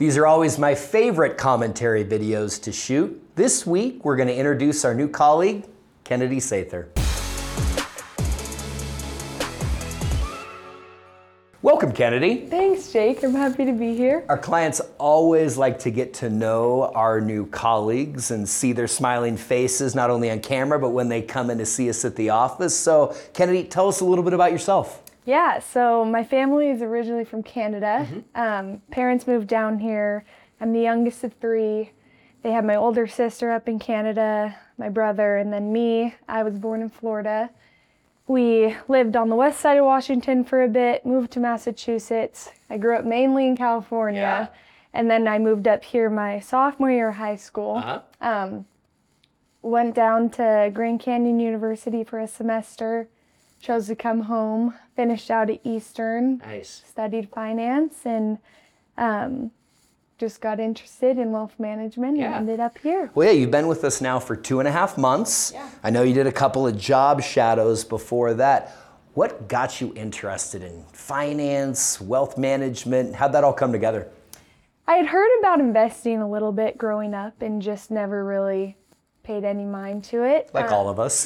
These are always my favorite commentary videos to shoot. This week, we're going to introduce our new colleague, Kennedy Sather. Welcome, Kennedy. Thanks, Jake. I'm happy to be here. Our clients always like to get to know our new colleagues and see their smiling faces, not only on camera, but when they come in to see us at the office. So, Kennedy, tell us a little bit about yourself. Yeah, so my family is originally from Canada. Parents moved down here. I'm the youngest of three. They have my older sister up in Canada, my brother, and then me. I was born in Florida. We lived on the west side of Washington for a bit, moved to Massachusetts. I grew up mainly in California, and then I moved up here my sophomore year of high school. Went down to Grand Canyon University for a semester, chose to come home, finished out at Eastern, studied finance, and just got interested in wealth management and ended up here. Well, yeah, you've been with us now for 2.5 months. I know you did a couple of job shadows before that. What got you interested in finance, wealth management? How'd that all come together? I had heard about investing a little bit growing up and just never really paid any mind to it. Like all of us.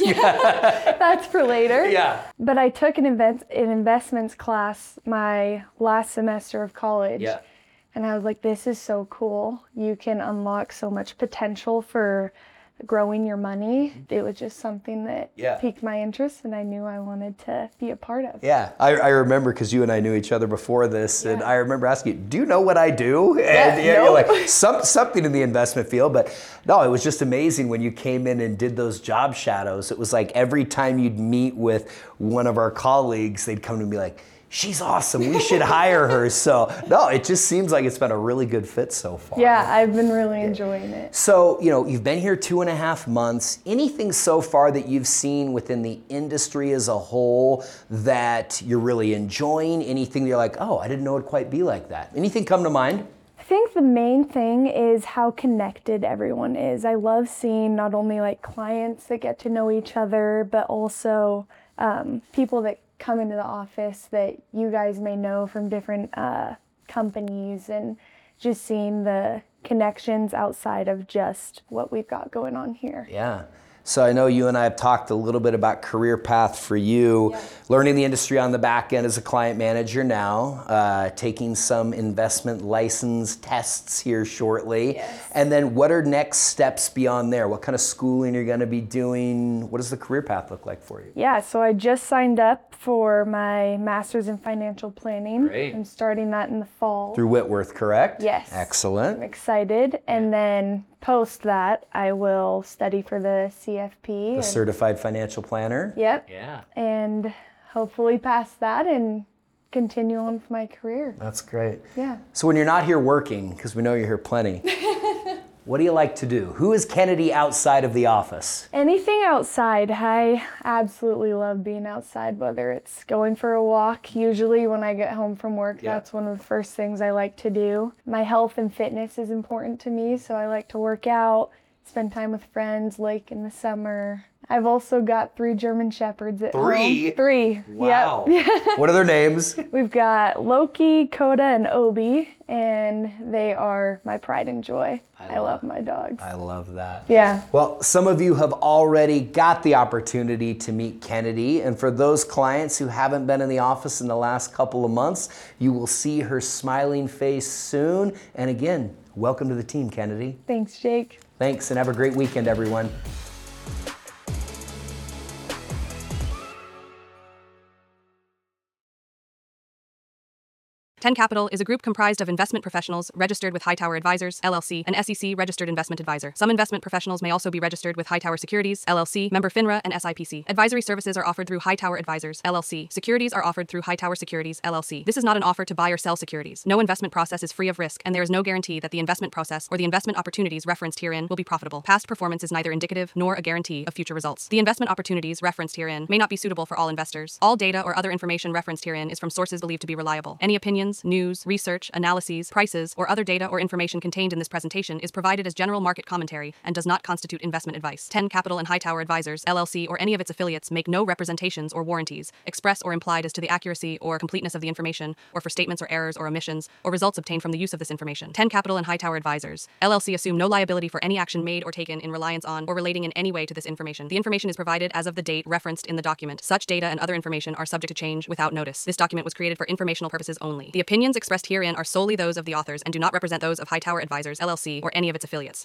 That's for later. Yeah. But I took an investments class my last semester of college. Yeah. And I was like, this is so cool. You can unlock so much potential for growing your money. It was just something that piqued my interest and I knew I wanted to be a part of. Yeah, I remember because you and I knew each other before this, and I remember asking you, do you know what I do? And you're like, something in the investment field, but no, it was just amazing when you came in and did those job shadows. It was like every time you'd meet with one of our colleagues, they'd come to me like, she's awesome, we should hire her. So, no, it just seems like it's been a really good fit so far. Yeah, I've been really enjoying it. So, you've been here 2.5 months. Anything so far that you've seen within the industry as a whole that you're really enjoying? Anything that you're like, oh, I didn't know it'd quite be like that? Anything come to mind? I think the main thing is how connected everyone is. I love seeing not only like clients that get to know each other, but also people that come into the office that you guys may know from different companies, and just seeing the connections outside of just what we've got going on here. Yeah. So I know you and I have talked a little bit about career path for you, learning the industry on the back end as a client manager now, taking some investment license tests here shortly. And then what are next steps beyond there? What kind of schooling are you going to be doing? What does the career path look like for you? Yeah, so I just signed up for my master's in financial planning. Great. I'm starting that in the fall. Through Whitworth, correct? Yes. Excellent. I'm excited. And then post that, I will study for the CFP. The Certified Financial Planner? Yep. Yeah. And hopefully pass that and continue on with my career. That's great. Yeah. So when you're not here working, because we know you're here plenty, what do you like to do? Who is Kennedy outside of the office? Anything outside. I absolutely love being outside, whether it's going for a walk. Usually when I get home from work, that's one of the first things I like to do. My health and fitness is important to me, so I like to work out, spend time with friends, lake in the summer. I've also got 3 German Shepherds at home. 3? Wow. Yep. What are their names? We've got Loki, Coda, and Obi, and they are my pride and joy. I love my dogs. I love that. Yeah. Well, some of you have already got the opportunity to meet Kennedy, and for those clients who haven't been in the office in the last couple of months, you will see her smiling face soon. And again, welcome to the team, Kennedy. Thanks, Jake. Thanks, and have a great weekend, everyone. 10 Capital is a group comprised of investment professionals registered with Hightower Advisors, LLC, an SEC-registered investment advisor. Some investment professionals may also be registered with Hightower Securities, LLC, member FINRA, and SIPC. Advisory services are offered through Hightower Advisors, LLC. Securities are offered through Hightower Securities, LLC. This is not an offer to buy or sell securities. No investment process is free of risk, and there is no guarantee that the investment process or the investment opportunities referenced herein will be profitable. Past performance is neither indicative nor a guarantee of future results. The investment opportunities referenced herein may not be suitable for all investors. All data or other information referenced herein is from sources believed to be reliable. Any opinions, opinions, news, research, analyses, prices, or other data or information contained in this presentation is provided as general market commentary and does not constitute investment advice. 10 Capital and Hightower Advisors, LLC, or any of its affiliates make no representations or warranties, express or implied as to the accuracy or completeness of the information, or for statements or errors or omissions, or results obtained from the use of this information. 10 Capital and Hightower Advisors, LLC assume no liability for any action made or taken in reliance on or relating in any way to this information. The information is provided as of the date referenced in the document. Such data and other information are subject to change without notice. This document was created for informational purposes only. The opinions expressed herein are solely those of the authors and do not represent those of Hightower Advisors, LLC, or any of its affiliates.